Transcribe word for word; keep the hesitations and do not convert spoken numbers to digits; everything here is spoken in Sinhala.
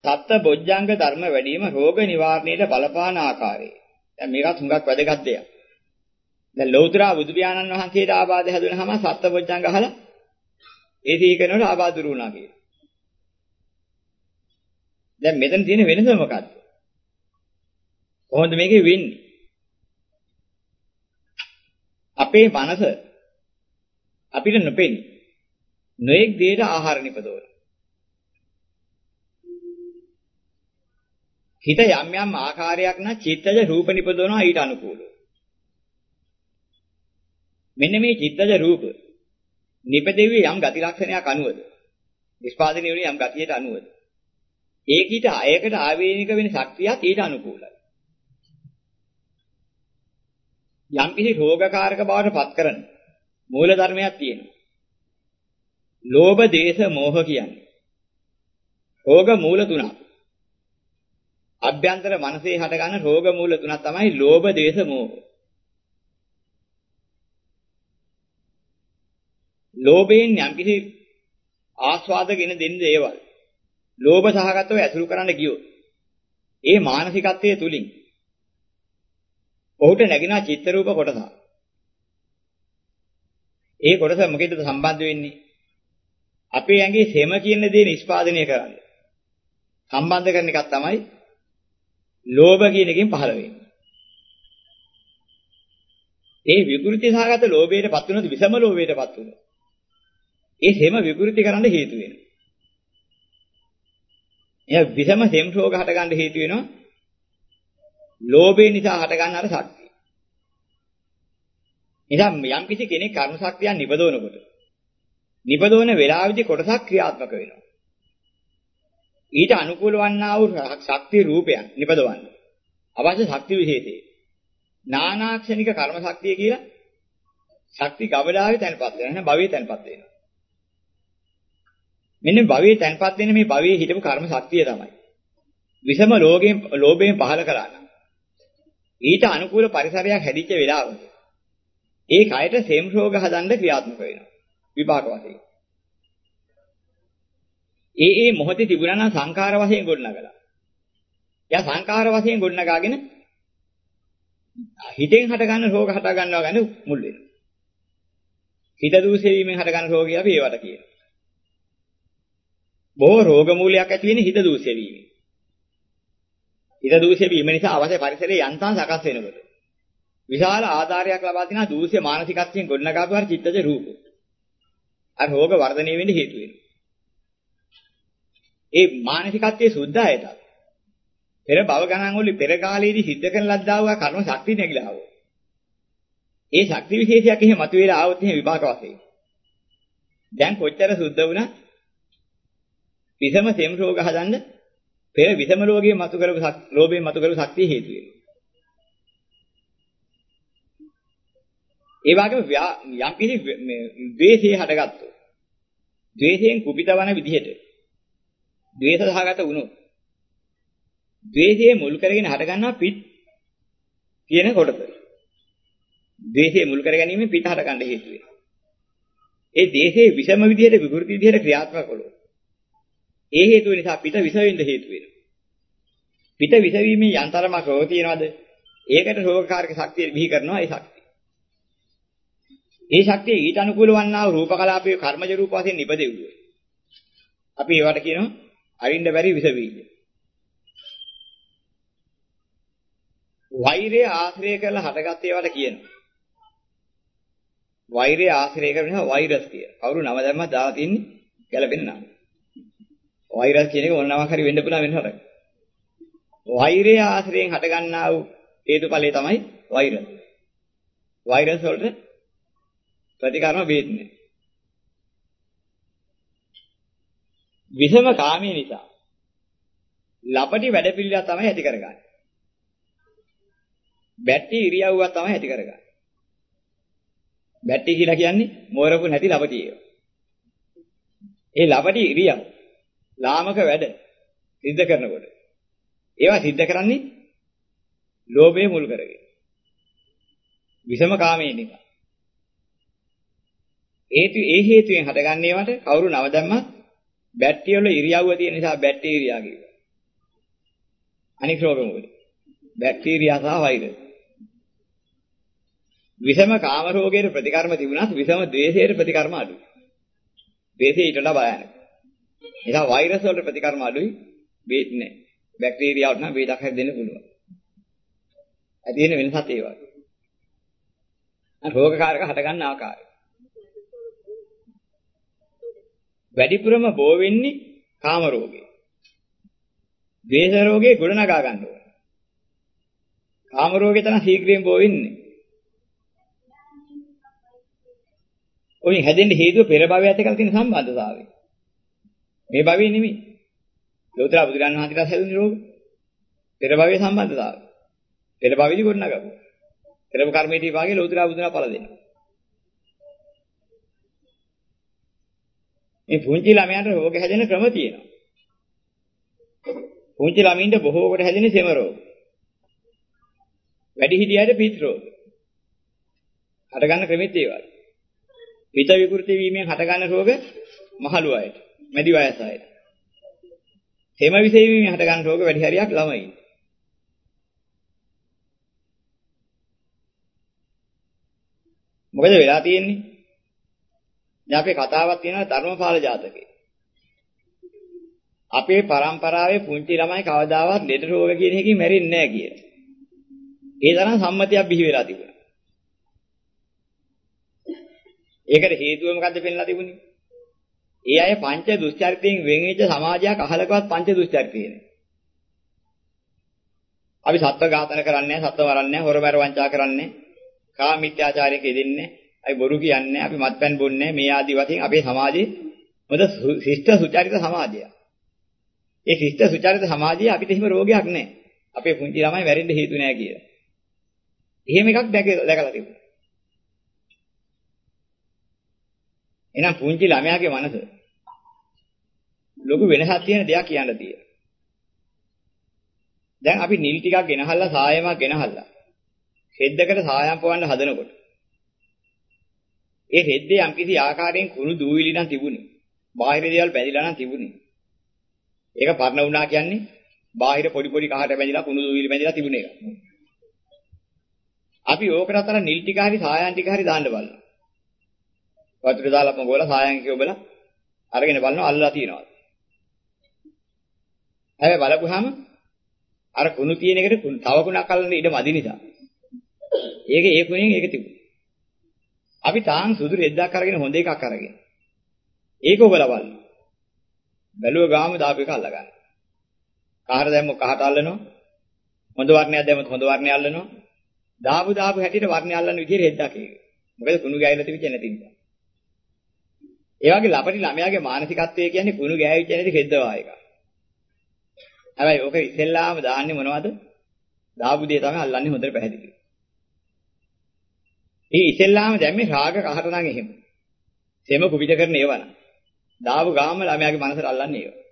සත්ත්ව බොජ්ජංග ධර්ම වැඩිම රෝග නිවාරණයට බලපාන ආකාරය. දැන් මේකත් හුඟක් වැදගත් දෙයක්. දැන් ලෞතර බුදු පියාණන් වහන්සේට ආබාධ හැදුනහම සත්ත්ව බොජ්ජංග අහලා ඒ සීකරනට ආබාධ දුරු වුණා කියලා. දැන් මෙතන තියෙන වෙනස මොකක්ද? කොහොමද මේකේ වෙන්නේ? අපේ මනස අපිට නොපෙනී නොඑක් දෙයට ආහාර නිපදවන. හිත යම් යම් ආකාරයක් නම් චිත්තජ රූප නිපදවනවා ඊට අනුකූලව. මෙන්න මේ චිත්තජ රූප නිපදෙවි යම් ගති ලක්ෂණයක් අනුවද නිෂ්පාදනය වෙන යම් ගතියට අනුවද ඒකිට අයකට ආවේනික වෙන ශක්තියත් ඊට අනුකූලයි. යම් කිසි රෝගකාරක බවට පත් කරන මූල ධර්මයක් තියෙනවා. ලෝභ, දේශ, මෝහ කියන්නේ. රෝග මූල තුනක්. අභ්‍යන්තර මනසේ හටගන්න රෝග මූල තුනක් තමයි ලෝභ, දේශ, මෝහ. ලෝභයෙන් යම් කිසි ආස්වාදගෙන දෙන්න දේවල්. ලෝභ සහගතව ඇසුරු කරන්න ගියොත් ඒ මානසිකත්වයේ තුලින් ඔහුට නැగిන චිත්ත රූප කොටස. ඒ කොටස මොකේද සම්බන්ධ වෙන්නේ? අපේ ඇඟේ සෙම කියන දේ නිෂ්පාදනය කරන්න. සම්බන්ධ කරන එකක් තමයි ලෝභ කියන එකෙන් පහළ වෙන්නේ. ඒ විකෘති සහගත ලෝභයටපත් වුණොත් විසම ලෝභයටපත් වුණොත් ඒ සෙම විකෘති කරන්න හේතු වෙනවා. එයා විසම සෙම් රෝග හට ගන්න හේතු වෙනවා. ලෝභය නිසා හට ගන්න අර ශක්තිය. එනම් යම් කිසි කෙනෙක් කර්ම ශක්තිය නිපදවනකොට නිපදවන වේලාවෙදි කොටසක් ක්‍රියාත්මක වෙනවා. ඊට අනුකූල වන්නා වූ ශක්තිය රූපයන් නිපදවන්න. අවශ්‍ය ශක්ති විශේෂය. නානාක්ෂණික කර්ම ශක්තිය කියලා ශක්ති ගබඩාවේ තැන්පත් වෙනවා. එහෙනම් භවයේ තැන්පත් වෙනවා. මෙන්න භවයේ තැන්පත් වෙන මේ භවයේ හිටපු කර්ම ශක්තිය තමයි. විසම ලෝභයෙන් ලෝභයෙන් පහල කරා නම් ඊට අනුකූල පරිසරයක් හැදිච්ච වෙලාවක ඒ කයට සෙම් රෝග හදන්න ක්‍රියාත්මක වෙනවා විපාක වශයෙන්. ඒ ඒ මොහොතේ තිබුණා නම් සංඛාර වශයෙන් ගොඩනගලා. එයා සංඛාර වශයෙන් ගොඩනගාගෙන හිතෙන් හට ගන්න රෝග හට ගන්නවා ගැන මුල් වෙනවා. හිත දූෂ්‍ය වීමෙන් හට ගන්න රෝගය අපි ඒවට කියනවා. බොහෝ රෝග මූලයක් ඇති වෙන්නේ හිත දූෂ්‍ය වීමෙන්. හිත දූෂ්‍ය වීම නිසා අවශ්‍ය පරිසරයේ යන්තම් සකස් වෙනකොට විශාල ආධාරයක් ලබා දෙනා දූෂ්‍ය මානසිකත්වයෙන් ගොඩනගාපු හරි චිත්තජ රූප. අර රෝග වර්ධනය වෙන්න හේතු වෙනවා. ඒ මානසිකත්වයේ සුද්ධායත. පෙර භව ගණන් වල පෙර කාලයේදී සිද්ධ කරන ලද්දා වූ කර්ම ශක්තිය නැగిලා ආවෝ. ඒ ශක්ති විශේෂයක් එහෙම මතුවේලා ආවොත් එහෙම විපාක වශයෙන්. දැන් කොච්චර සුද්ධ වුණා විසම සෙම් රෝග හදන්න පෙර විසම රෝගයේ මතු කරපු ලෝභයෙන් මතු කරපු ශක්තිය හේතු වෙනවා. ඒ වගේම යම් කිසි මේ ද්වේෂය හටගත්තොත් ද්වේෂයෙන් කුපිතවන විදිහට ද්වේෂ සහගත වුණොත් ද්වේෂයේ මුල් කරගෙන හටගන්නා පිට කියන කොටස. ද්වේෂයේ මුල් කර ගැනීම පිට හටගන්න හේතු වෙනවා. ඒ ද්වේෂයේ විෂම විදිහට විකෘති විදිහට ක්‍රියාත්මක කළොත් ඒ හේතුව නිසා පිට විස වෙන්න හේතු වෙනවා. පිට විස වීමේ යන්තරමක් රෝග තියනවාද? ඒකට රෝගකාරක ශක්තිය බිහි කරනවා ඒ ශක්තිය. ඒ ශක්තිය ඊට අනුකූල වන්නා වූ රූප කලාපයේ කර්මජ රූප වශයෙන් නිපදෙව්වේ. අපි ඒවට කියනවා අරින්න බැරි විස බීජ. වෛරය ආශ්‍රය කරලා හටගත් ඒවාට කියනවා. වෛරය ආශ්‍රය කරන නිසා වෛරස් කියලා. කවුරු නම දැම්මත් දාලා තින්නේ ගැලපෙන නම. වෛරස් කියන එක මොන නමක් හරි වෙන්න පුළුවන් වෙනවට. වෛරය ආශ්‍රයෙන් හටගන්නා වූ හේතුඵලය තමයි වෛරස්. වෛරස් වලට ප්‍රතිකර්ම වේදනේ. විෂම කාමී නිසා ලපටි වැඩ පිළිලා තමයි ඇති කරගන්නේ. බැටි ඉරියව්ව තමයි ඇති කරගන්නේ. බැටි කියලා කියන්නේ මෝරපු නැති ලපටි ඒවා. ඒ ලපටි ඉරියව් ලාමක වැඩ සිද්ධ කරනකොට ඒවා සිද්ධ කරන්නේ ලෝභය මුල් කරගෙන. විෂම කාමයේ නිසා. හේතු ඒ හේතුවෙන් හටගන්නේ වට කවුරු නව දැම්මත් බැට්ටි වල ඉරියව්ව තියෙන නිසා බැට්ටීරියා කියනවා. අනික් රෝග මොකද? බැක්ටීරියා සහ වෛරස්. විෂම කාම රෝගයේ ප්‍රතිකර්ම තිබුණත් විෂම ද්වේෂයේ ප්‍රතිකර්ම අඩුයි. ද්වේෂය ඊට වඩා භයානකයි. එදා වෛරස් වලට ප්‍රතිකර්ම අඩුයි. බේත් නැහැ. බැක්ටීරියාවට නම් බේතක් හැදෙන්න පුළුවන්. ඇති වෙන වෙනසත් ඒ වගේ. අර රෝගකාරක හට ගන්න ආකාරය. වැඩිපුරම බෝ වෙන්නේ කාම රෝගේ. ද්වේෂ රෝගේ ගොඩනගා ගන්න ඕනේ. කාම රෝගේ තමයි ශීඝ්‍රයෙන් බෝ වෙන්නේ. ඔයින් හැදෙන්න හේතුව පෙර භවයත් එක්ක තියෙන සම්බන්ධතාවය. මේ භවයේ නෙමෙයි. ලෝතර බුදුරන් වහන්සේට හැදුණු රෝග. පෙර භවයේ සම්බන්ධතාවය. පෙර භවෙදි ගොඩනගපුවා. පෙරම කර්මයේ විපාකේ ලෝතර බුදුනා පළ දෙනවා. මේ පුංචි ළමයාට රෝග හැදෙන ක්‍රම තියෙනවා. පුංචි ළමින්ට බොහෝ කොට හැදෙන සෙම රෝග. වැඩි හිටියයට පිත් රෝග. හට ගන්න ක්‍රමෙත් ඒ වගේ. පිත විකෘති වීමෙන් හට ගන්න රෝග මහලු අයට, මැදි වයස අයට. සෙම විසෙවීමෙන් හට ගන්න රෝග වැඩි හරියක් ළමයින්. මොකද වෙලා තියෙන්නේ? දැන් අපේ කතාවක් තියෙනවා ධර්මපාල ජාතකේ. අපේ පරම්පරාවේ පුංචි ළමයි කවදාවත් ලෙඩ රෝග කියන එකකින් මැරෙන්නේ නැහැ කියලා. ඒ තරම් සම්මතියක් බිහි වෙලා තිබුණා. ඒකට හේතුව මොකද්ද පෙන්ලා තිබුණේ? ඒ අය පංච දුස්චරිතයෙන් වෙන් වෙච්ච සමාජයක් අහලකවත් පංච දුස්චරිතය නේ. අපි සත්ව ඝාතන කරන්නේ නැහැ, සත්ව මරන්නේ නැහැ, හොරමැර වංචා කරන්නේ නැහැ. කාම මිත්‍යාචාරයක යෙදෙන්නේ අපි බොරු කියන්නේ අපි මත්පැන් බොන්නේ මේ ආදි වශයෙන් අපේ සමාජයේ මොකද ශිෂ්ට සුචරිත සමාජය. ඒ ශිෂ්ට සුචරිත සමාජයේ අපිට එහෙම රෝගයක් නැහැ. අපේ පුංචි ළමයි වැරෙන්න හේතු නැහැ කියලා. එහෙම එකක් දැකලා තිබුණා. එහෙනම් පුංචි ළමයාගේ මනස ලොකු වෙනසක් තියෙන දෙයක් කියන්න තියෙනවා. දැන් අපි නිල් ටිකක් ගෙනහල්ලා සායමක් ගෙනහල්ලා රෙද්දකට සායම් පවන්න හදනකොට ඒ රෙද්දේ යම්කිසි ආකාරයෙන් කුණු දූවිලි නම් තිබුණේ. බාහිර දේවල් බැඳිලා නම් තිබුණේ. ඒක පරණ වුණා කියන්නේ බාහිර පොඩි පොඩි කහට බැඳිලා කුණු දූවිලි බැඳිලා තිබුණ එක. අපි ඕකට අතර නිල් ටික හරි සායම් ටික හරි දාන්න බලනවා. වතුර දාලා පොගවලා සායම් කියවබලා අරගෙන බලනවා අල්ලලා තියනවා. හැබැයි බලපුවාම අර කුණු තියෙන එකට තව කුණක් අල්ලන්න ඉඩ මදි නිසා ඒක ඒ කුණෙන් ඒක තිබුණා. අපි තාන් සුදු රෙද්දක් අරගෙන හොඳ එකක් අරගෙන ඒක ඔබලා බලන්න. බැලුව ගාම දාපු එක අල්ල ගන්න. කහට දැම්ම කහට අල්ලනවා. හොඳ වර්ණයක් දැම්මොත් හොඳ වර්ණය අල්ලනවා. දාපු දාපු හැටියට වර්ණය අල්ලන විදිහට රෙද්දක් ඒක. මොකද කුණු ගෑවිලා තිබෙච්ච නැති නිසා. ඒ වගේ ලපටි ළමයාගේ මානසිකත්වය කියන්නේ කුණු ගෑවිච්ච නැති රෙද්ද වායක. හැබැයි ඕක ඉස්සෙල්ලාම දාන්නේ මොනවද? දාපු දේ තමයි අල්ලන්නේ හොඳට පැහැදිලි. ඒ ඉස්සෙල්ලාම දැම්මේ රාග කහට නම් එහෙම. සෙම කුපිත කරන ඒවා නම්. දාපු ගාම ළමයාගේ මනසට අල්ලන්නේ ඒවා.